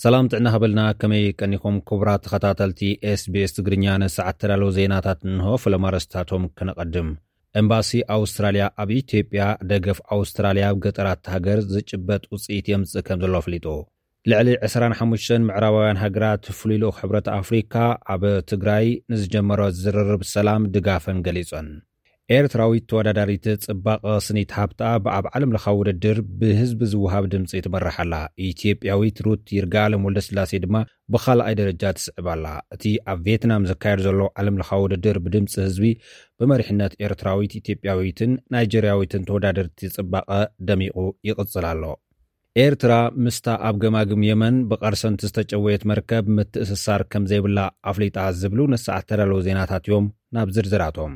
ሰላም ጥዕና ኸበልና ከመይ ቀኒኹም ክቡራት ተኸታተልቲ SBS ትግርኛ ነሰዓት ተዳለዉ ዜናታት እንሆ ፍለማረስታቶም ከነቐድም ኤምባሲ ኣውስትራልያ ኣብ ኢትዮጵያ ደገፍ ኣውስትራልያ ኣብ ገጠራት ሃገር ዝጭበጥ ውፅኢት የምጽእ ከም ዘሎ ኣፍሊጡ ልዕሊ 25 ምዕራባውያን ሃገራት ፍሉይ ልኡኽ ሕብረት ኣፍሪካ ኣብ ትግራይ ንዝጀመሮ ዝርርብ ሰላም ድጋፈን ገሊጾን ኤርትራዊት ተወዳዳሪት ጽባቐ ስኒት ሃብታ ኣብ ዓለም ለኻዊ ውድድር ብህዝቢ ዝውሃብ ድምፂ ትመርሓላ ኢትዮጵያዊት ሩት ይርጋለም ወልደስላሴ ድማ ብኻልኣይ ደረጃ ትስዕባላ እቲ ኣብ ቪየትናም ዝካየድ ዘሎ ዓለም ለኻዊ ውድድር ብድምፂ ህዝቢ ብመሪሕነት ኤርትራዊት ኢትዮጵያዊትን ናይጀርያዊትን ተወዳደርቲ ጽባቐ ደሚቑ ይቕጽል ኣሎ ኤርትራ ምስታ ኣብ ገማግም የመን ብቐርሰንቲ ዝተጨወየት መርከብ ምትእስሳር ከም ዘይብላ ኣፍሊጣ ዝብሉ ነሰዓት ተዳለዉ ዜናታት እዮም ናብ ዝርዝራቶም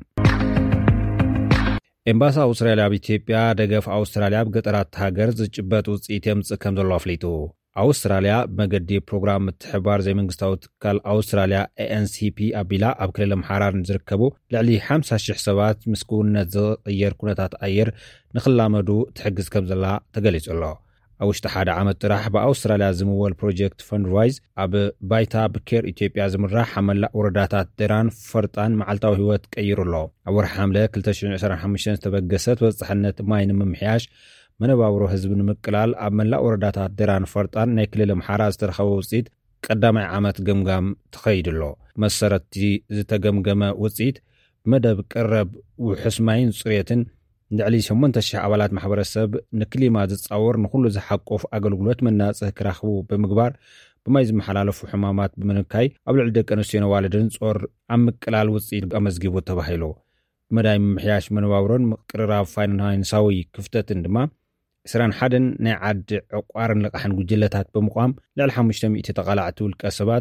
ኤምባሲ ኣውስትራልያ ኣብ ኢትዮጵያ ደገፍ ኣውስትራልያ ኣብ ገጠራት ሃገር ዝጭበጥ ውፅኢት የምጽእ ከም ዘሎ ኣፍሊጡ ኣውስትራልያ ብመገዲ ፕሮግራም ምትሕብባር ዘይመንግስታዊ ትካል ኣውስትራልያ ANCP ኣቢላ ኣብ ክልል ኣምሓራር ዝርከቡ ልዕሊ 50,000 ሰባት ምስ ክውንነት ዝቕየር ኩነታት ኣየር ንኽላመዱ ትሕግዝ ከም ዘላ ተገሊጹ ኣሎ ኣብ ውሽጢ ሓደ ዓመት ጥራሕ ብኣውስትራልያ ዝምወል ፕሮጀክት ፈንድዋይዝ ኣብ ባይታ ብኬር ኢትዮጵያ ዝምራሕ ሓመላእ ወረዳታት ደራን ፈርጣን መዓልታዊ ህይወት ቀይሩ ኣሎ ኣብ ወርሒ ሓምለ 2025 ዝተበገሰት በጻሕነት ማይ ንምምሕያሽ መነባብሮ ህዝቢ ንምቅላል ኣብ መላእ ወረዳታት ደራን ፈርጣን ናይ ክልል ኣምሓራ ዝተረኸበ ውፅኢት ቀዳማይ ዓመት ገምጋም ተኸይድሎ መሰረቲ ዝተገምገመ ውፅኢት መደብ ቀረብ ውሕስ ማይን ጽሬትን ልዕሊ 8,000 ኣባላት ማሕበረሰብ ንክሊማ ዝጻወር ንኹሉ ዝሓቆፍ ኣገልግሎት መናጽህ ክራኽቡ ብምግባር ብማይ ዝመሓላለፉ ሕማማት ብምንካይ ኣብ ልዕሊ ደቂ ኣንስትዮ ነዋልድን ጾር ኣብ ምቅላል ውፅኢት ኣመዝጊቡ ተባሂሉ ብመዳይ ምምሕያሽ መነባብሮን ምቅርራብ ፋይናንሳዊ ክፍተትን ድማ 21 ናይ ዓዲ ዕቋርን ልቓሕን ጉጅለታት ብምቋም ልዕሊ 500 ተቓላዕቲ ውልቀ ሰባት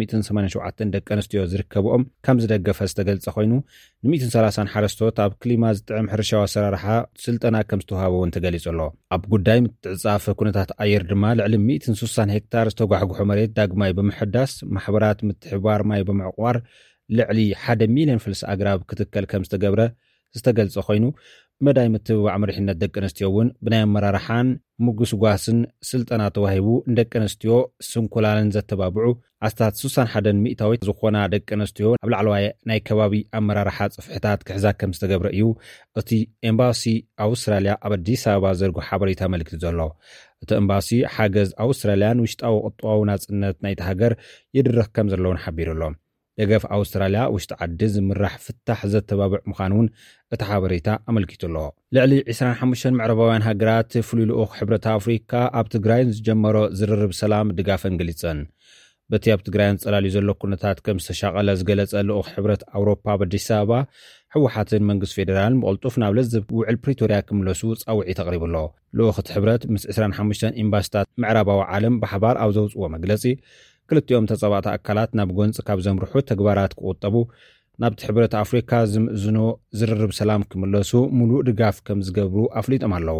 387 ደቂ ኣንስትዮ ዝርከብኦም ከም ዝደገፈ ዝተገልጸ ኮይኑ ን130 ሓረስቶት ኣብ ክሊማ ዝጥዕም ሕርሻዊ ኣሰራርሓ ስልጠና ከም ዝተውሃበ እውን ተገሊጹ ኣሎ ኣብ ጉዳይ ምትዕጻፍ ኩነታት ኣየር ድማ ልዕሊ 160 ሄክታር ዝተጓሕጉሖ መሬት ዳግማይ ብምሕዳስ ማሕበራት ምትሕብባር ማይ ብምዕቋር ልዕሊ 1 ሚልዮን ፍልሲ ኣግራብ ክትከል ከም ዝተገብረ ዝተገልጸ ኮይኑ መዳይ ምትብባዕ መሪሕነት ደቂ ኣንስትዮ እውን ብናይ ኣመራርሓን ምጉስ ጓስን ስልጠና ተዋሂቡ ደቂ ኣንስትዮ ስንኩላልን ዘተባብዑ ኣስታት 61 ሚእታዊት ዝኾና ደቂ ኣንስትዮ ኣብ ላዕለዋይ ናይ ከባቢ ኣመራርሓ ጽፍሕታት ክሕዛ ከም ዝተገብረ እዩ እቲ ኤምባሲ ኣውስትራልያ ኣብ ኣዲስ ኣበባ ዘርጉ ሓበሬታ መልእኽቲ ዘሎ እቲ ኤምባሲ ሓገዝ ኣውስትራልያን ውሽጣዊ ቁጠባዊ ናጽነት ናይቲ ሃገር ይድርኽ ከም ዘለውን ሓቢሩ ኣሎ ደገፍ ኣውስትራልያ ውሽጢ ዓዲ ዝምራሕ ፍታሕ ዘተባብዕ ምዃኑን እቲ ሓበሬታ ኣመልኪቱ ኣሎ ልዕሊ 25 ምዕራባውያን ሃገራት ፍሉይ ልኡኽ ሕብረት ኣፍሪካ ኣብ ትግራይ ዝጀመሮ ዝርርብ ሰላም ድጋፈን ገሊጸን በቲ ኣብ ትግራይ ጽላልዩ ዘሎ ኩነታት ከም ዝተሻቐለ ዝገለጸ ልኡኽ ሕብረት ኣውሮፓ በኣዲስ ኣበባ ሕወሓትን መንግስቲ ፌደራልን ብቕልጡፍ ናብ ለዘብ ውዕል ፕሪቶርያ ክምለሱ ጻውዒት ተቕሪቡሎ ልኡኽ እቲ ሕብረት ምስ 25 ኤምባሲታት ምዕራባዊ ዓለም ብሓባር ኣብ ዘውፅዎ መግለጺ ክልቲኦም ተጸባእቲ ኣካላት ናብ ጎንፂ ካብ ዘምርሑ ተግባራት ክቁጠቡ ናብቲ ሕብረት ኣፍሪካ ዝምእዝኖ ዝርርብ ሰላም ክምለሱ ሙሉእ ድጋፍ ከም ዝገብሩ ኣፍሊጦም ኣለዉ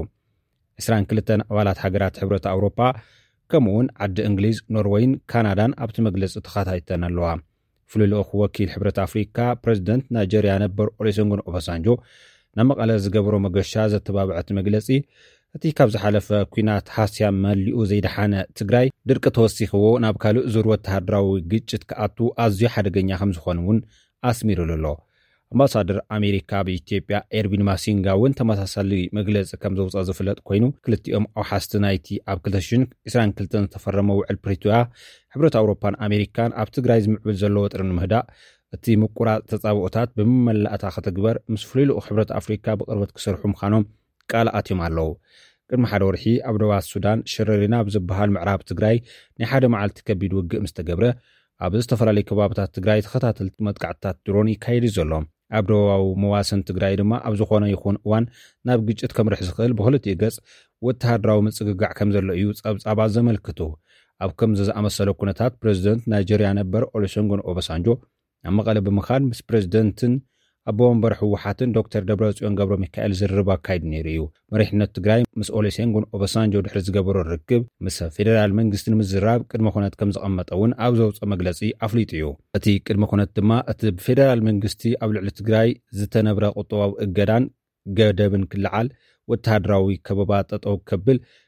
22 ኣባላት ሃገራት ሕብረት ኣውሮፓ ከምኡውን ዓዲ እንግሊዝ ኖርዌይን ካናዳን ኣብቲ መግለፂ ተኸታተለን ኣለዋ ፍሉይ ልኡኽ ወኪል ሕብረት ኣፍሪካ ፕረዚደንት ናይጀርያ ነበር ኦሉሴጉን ኦባሳንጆ ናብ መቐለ ዝገብሮ መገሻ ዘተባብዐቲ መግለፂ እቲ ካብ ዝሓለፈ ኩናት ሃስያ መሊኡ ዘይደሓነ ትግራይ ድርቂ ተወሲኽዎ ናብ ካልእ ዙር ወተሃደራዊ ግጭት ክኣቱ ኣዝዩ ሓደገኛ ከም ዝኾነ እውን ኣስሚሩሉ ኣሎ ኣምባሳደር ኣሜሪካ ብኢትዮጵያ ኤርቪን ማሲንጋ እውን ተመሳሳሊ መግለፂ ከም ዘውፅአ ዝፍለጥ ኮይኑ ክልቲኦም ኣውሓስቲ ናይቲ ኣብ 2022 ዝተፈረመ ውዕል ፕሪቶርያ ሕብረት ኣውሮፓን ኣሜሪካን ኣብ ትግራይ ዝምዕብል ዘሎ ወጥሪ ንምህዳእ እቲ ምቁራጽ ተጻብኦታት ብምመላእታ ክትግበር ምስ ፍሉይ ልኡኽ ሕብረት ኣፍሪካ ብቅርበት ክሰርሑ ምዃኖም ቃል ኣትዮም ኣለዉ ቅድሚ ሓደ ወርሒ ኣብ ደቡብ ሱዳን ሽረሪና ብዝበሃል ምዕራብ ትግራይ ናይ ሓደ መዓልቲ ከቢድ ውግእ ምስ ተገብረ ኣብ ዝተፈላለዩ ከባቢታት ትግራይ ተኸታተልቲ መጥቃዕትታት ድሮን ይካየዱ ዘሎ ኣብ ደቡባዊ መዋሰን ትግራይ ድማ ኣብ ዝኾነ ይኹን እዋን ናብ ግጭት ከምርሕ ዝኽእል ብክልቲኡ ገጽ ወተሃደራዊ ምጽግጋዕ ከም ዘሎ እዩ ጸብጻባት ዘመልክቱ ኣብ ከምዚ ዝኣመሰለ ኩነታት ፕረዚደንት ናይጀርያ ነበር ኦሉሴጉን ኦባሳንጆ ኣብ መቐለ ብምኻድ ምስ ፕረዚደንትን ኣቦ ወንበር ሕወሓትን ዶክተር ደብረጽዮን ገብረ ሚካኤል ዝርርብ ኣካይዱ ነይሩ እዩ መሪሕነት ትግራይ ምስ ኦሉሴጉን ኦባሳንጆ ድሕሪ ዝገበሮ ርክብ ምስ ፌደራል መንግስቲ ንምዝራብ ቅድመ ኩነት ከም ዝቐመጠ እውን ኣብ ዘውፅአ መግለፂ ኣፍሊጡ እዩ እቲ ቅድመ ኩነት ድማ እቲ ብፌደራል መንግስቲ ኣብ ልዕሊ ትግራይ ዝተነብረ ቁጠባዊ እገዳን ገደብን ክልዓል ወተሃደራዊ ከበባ ጠጠው ከብል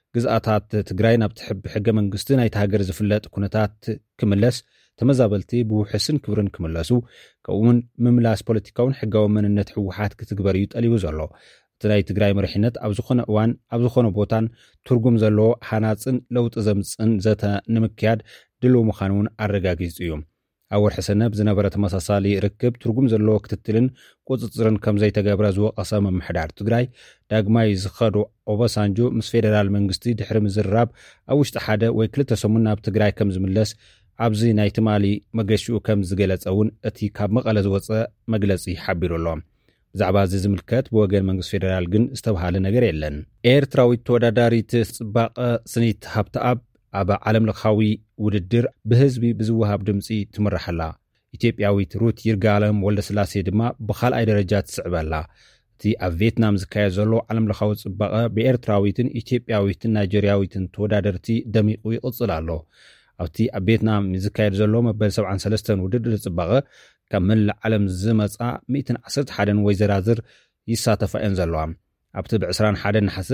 ግዝኣታት ትግራይ ናብ ትሕቢ ሕገ መንግስቲ ናይቲ ሃገር ዝፍለጥ ኩነታት ክምለስ ተመዛበልቲ ብውሕስን ክብርን ክምለሱ ከምኡውን ምምላስ ፖለቲካውን ሕጋዊ መንነት ሕወሓት ክትግበር እዩ ጠሊቡ ዘሎ እቲ ናይ ትግራይ መሪሕነት ኣብ ዝኾነ እዋን ኣብ ዝኾነ ቦታን ትርጉም ዘለዎ ሃናፅን ለውጢ ዘምፅን ዘተ ንምክያድ ድልው ምዃኑ እውን ኣረጋጊጹ እዩ ኣብ ወርሒ ሰነብ ዝነበረ ተመሳሳሊ ርክብ ትርጉም ዘለዎ ክትትልን ቁፅፅርን ከም ዘይተገብረ ዝወቐሰ መምሕዳር ትግራይ ዳግማይ ዝኸዱ ኦባሳንጆ ምስ ፌደራል መንግስቲ ድሕሪ ምዝርራብ ኣብ ውሽጢ ሓደ ወይ 2 ሰሙን ናብ ትግራይ ከም ዝምለስ ኣብዚ ናይ ትማሊ መገሽኡ ከም ዝገለጸ እውን እቲ ካብ መቐለ ዝወፀ መግለጺ ሓቢሩ ኣሎ ብዛዕባ እዚ ዝምልከት ብወገን መንግስቲ ፌደራል ግን ዝተባሃለ ነገር የለን ኤርትራዊት ተወዳዳሪት ጽባቐ ስኒት ሃብተኣብ ኣብ ዓለም ለኻዊ ውድድር ብህዝቢ ብዝወሃብ ድምፂ ትምራሕላ ኢትዮጵያዊት ሩት ይርጋለም ወልደስላሴ ድማ ብኻልኣይ ደረጃ ትስዕበላ እቲ ኣብ ቪየትናም ዝካየድ ዘሎ ዓለም ለኻዊ ጽባቐ ብኤርትራዊትን ኢትዮጵያዊትን ናይጀርያዊትን ተወዳደርቲ ደሚቑ ይቕጽል ኣሎ ኣብቲ ኣብ ቪየትናም ዝካየድ ዘሎ መበል 73 ውድድር ጽባቐ ካብ መላእ ዓለም ዝመጻ 111 ወይዘራዝር ይሳተፋ እየን ዘለዋ ኣብቲ ብ21 ናሕሲ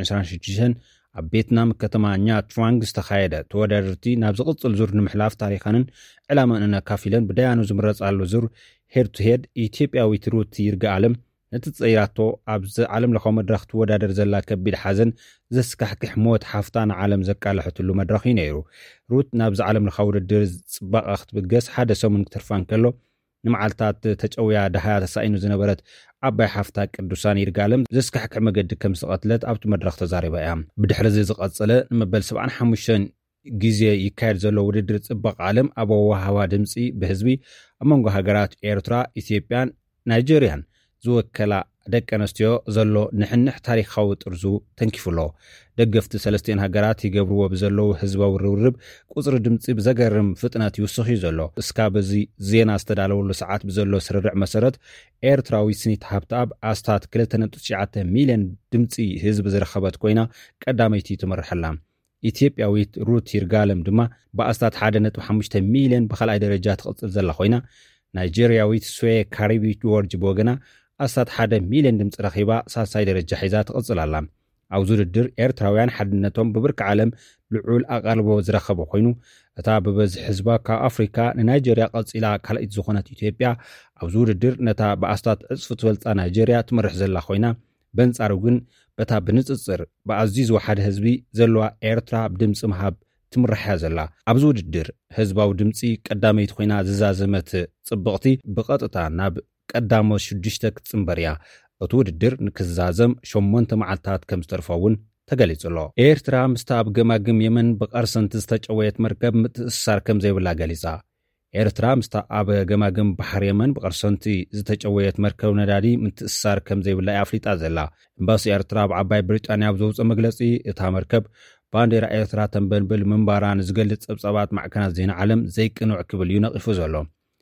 2026 ኣብ ቪየትናም ከተማ ኛት ትራንግ ዝተኻየደ ተወዳደርቲ ናብ ዝቕጽል ዙር ንምሕላፍ ታሪኻንን ዕላማን ካፊለን ብዳያኑ ዝምረጻሉ ዙር ሄድ ቱ ሄድ ኢትዮጵያዊት ሩት ይርጋለም ነቲ ጽይራቶ ኣብዚ ዓለም ለኻዊ መድረኽ ተወዳደር ዘላ ከቢድ ሓዘን ዘስካሕክሕ ሞት ሓፍታ ንዓለም ዘቃልሐትሉ መድረኽ እዩ ነይሩ ሩት ናብዚ ዓለም ለኻዊ ውድድር ጽባቐ ክትብገስ ሓደ ሰሙን ክትርፋን ከሎ ንመዓልታት ተጨውያ ደሃያ ተሳኢኑ ዝነበረት ዓባይ ሓፍታ ቅዱሳን ይርጋለም ዘስካሕክሕ መገዲ ከም ዝቐትለት ኣብቲ መድረኽ ተዛሪባ እያ ብድሕሪ እዚ ዝቐጸለ ንመበል 75 ግዜ ይካየድ ዘሎ ውድድር ጽባቐ ዓለም ኣብ ወሃባ ድምፂ ብህዝቢ ኣብ መንጎ ሃገራት ኤርትራ ኢትዮጵያን ናይጀርያን ዝወከላ ደቂ ኣንስትዮ ዘሎ ንሕንሕ ታሪኻዊ ጥርዙ ተንኪፉሎ ደገፍቲ ሰለስቲአን ሃገራት ይገብርዎ ብዘለዉ ህዝባዊ ርብርብ ቁፅሪ ድምፂ ብዘገርም ፍጥነት ይውስኽ እዩ ዘሎ እስካብ እዚ ዜና ዝተዳለወሉ ሰዓት ብዘሎ ስርርዕ መሰረት ኤርትራዊ ስኒት ሃብተኣብ ኣስታት 2.9 ሚልዮን ድምፂ ህዝቢ ዝረኸበት ኮይና ቀዳመይቲ ትመርሐላ ኢትዮጵያዊት ሩት ይርጋለም ድማ ብኣስታት 1.5 ሚልዮን ብኻልኣይ ደረጃ ትቕፅል ዘላ ኮይና ናይጀርያዊት ስዌ ካሪቢ ጆርጅ ቦገና ኣስታት 1 ሚልዮን ድምፂ ረኺባ ሳልሳይ ደረጃ ሒዛ ትቕፅል ኣላ ኣብዚ ውድድር ኤርትራውያን ሓድነቶም ብብርኪ ዓለም ልዑል ኣቓልቦ ዝረኸበ ኮይኑ እታ ብበዝሒ ህዝባ ካብ ኣፍሪካ ንናይጀርያ ቀፂላ ካልኣይቲ ዝኾነት ኢትዮጵያ ኣብዚ ውድድር ነታ ብኣስታት ዕፅፊ ትበልፃ ናይጀርያ ትመርሕ ዘላ ኮይና በንጻሩ ግን በታ ብንፅፅር ብኣዝዩ ዝወሓደ ህዝቢ ዘለዋ ኤርትራ ብድምፂ ምሃብ ትምርሕያ ዘላ ኣብዚ ውድድር ህዝባዊ ድምፂ ቀዳመይቲ ኮይና ዝዛዘመት ጽብቕቲ ብቐጥታ ናብ ቀዳሞ 6 ክትጽምበር እያ እቲ ውድድር ንክዛዘም 8 መዓልታት ከም ዝተርፈውን ተገሊጹ ኣሎ ኤርትራ ምስታ ኣብ ገማግም የመን ብቐርሰንቲ ዝተጨወየት መርከብ ምትእስሳር ከም ዘይብላ ገሊጻ ኤርትራ ምስታ ኣብ ገማግም ባሕሪ የመን ብቐርሰንቲ ዝተጨወየት መርከብ ነዳዲ ምትእስሳር ከም ዘይብላ ኣፍሊጣ ዘላ ኤምባሲ ኤርትራ ብዓባይ ብሪጣንያ ብዘውፅእ መግለጺ እታ መርከብ ባንዴራ ኤርትራ ተንበልብል ምንባራ ንዝገልጽ ጸብጻባት ማዕከናት ዜና ዓለም ዘይቅንዕ ክብል እዩ ነቒፉ ዘሎ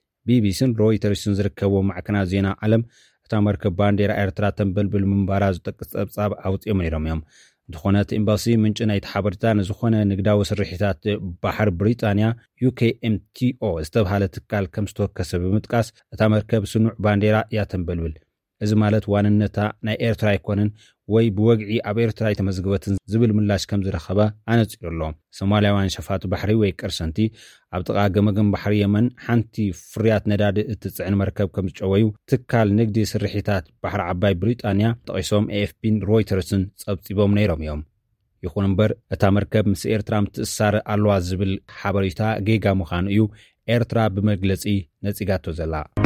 ቢቢሲን ሮይተርስን ዝርከቦ ማዕከናት ዜና ዓለም እታ መርከብ ባንዴራ ኤርትራ ተንበልብል ምንባራ ዝጠቅስ ጸብጻብ ኣውፂኦም ነይሮም እዮም እንተኾነ እቲ ኤምባሲ ምንጭ ናይቲ ሓበሬታ ንዝኾነ ንግዳዊ ስርሒታት ባሕሪ ብሪጣንያ UKMTO ዝተባሃለ ትካል ከም ዝተወከሰ ብምጥቃስ እታ መርከብ ስኑዕ ባንዴራ እያ ተንበልብል እዚ ማለት ዋንነታ ናይ ኤርትራ ኣይኮነን ወይ ብወግዒ ኣብ ኤርትራ የተመዝገበትን ዝብል ምላሽ ከም ዝረኸበ ኣነፂሩ ኣሎ ሶማልያውያን ሸፋት ባሕሪ ወይ ቀርሰንቲ ኣብ ጥቓ ገመገም ባሕሪ የመን ሓንቲ ፍርያት ነዳዲ እትጽዕን መርከብ ከም ዝጨወዩ ትካል ንግዲ ስርሒታት ባሕሪ ዓባይ ብሪጣንያ ጠቒሶም AFPን ሮይተርስን ጸብጺቦም ነይሮም እዮም ይኹን እምበር እታ መርከብ ምስ ኤርትራ ምትእስሳር ኣለዋ ዝብል ሓበሬታ ጌጋ ምዃኑ እዩ ኤርትራ ብመግለጺ ነጺጋቶ ዘላ